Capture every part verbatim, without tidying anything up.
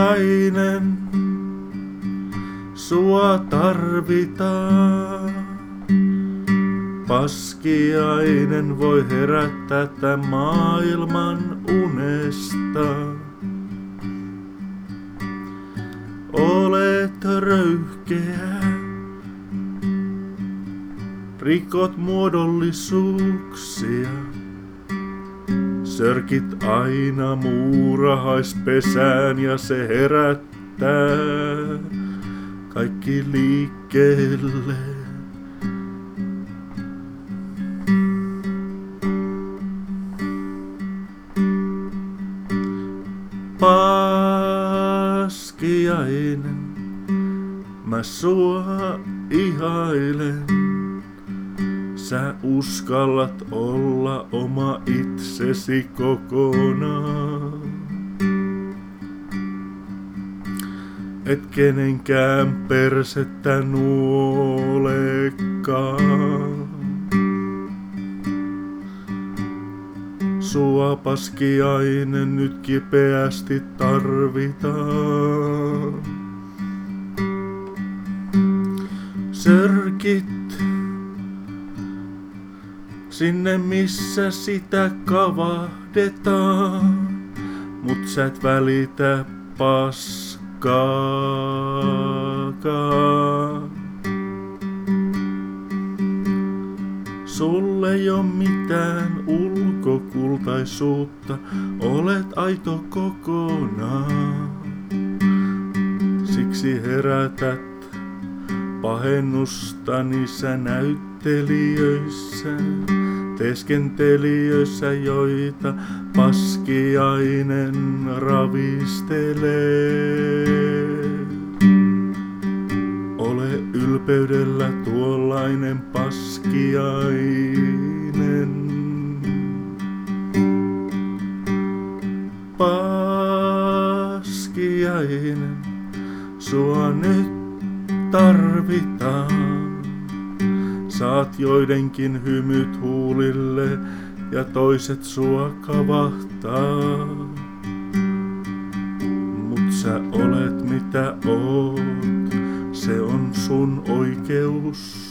paskiainen, sua tarvitaan. Paskiainen voi herättää tän maailman unesta. Olet röyhkeä, rikot muodollisuuksia. Sörkit aina muurahaispesään ja se herättää kaikki liikkeelle. Paskiainen, mä sua ihailen. Sä uskallat olla oma itsesi kokonaan. Et kenenkään persettä nuolekaan. Sua paskiainen nyt kipeästi tarvitaan. Sörkit sinne missä sitä kavahdetaan, mut sä et välitä paskaakaan. Sulle ei oo mitään ulkokultaisuutta, olet aito kokonaan. Siksi herätät pahennustani sä näyttelijöissä, teeskentelijöissä, joita paskiainen ravistelee. Ole ylpeydellä tuollainen paskiainen. Paskiainen, sua nyt tarvitaan. Saat joidenkin hymyt huulille ja toiset sua kavahtaa. Mut sä olet mitä oot, se on sun oikeus.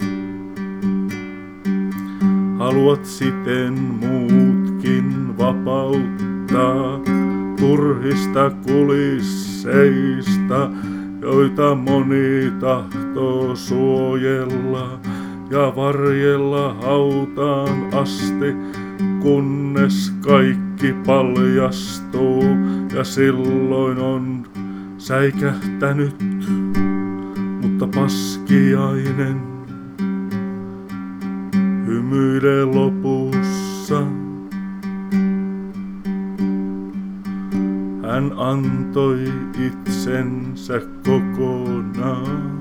Haluat siten muutkin vapauttaa turhista kulisseista, joita moni tahtoo suojella ja varjella hautaan asti, kunnes kaikki paljastuu ja silloin on säikähtänyt, mutta paskiainen hymyilee lopussa. Hän antoi itsensä kokonaan.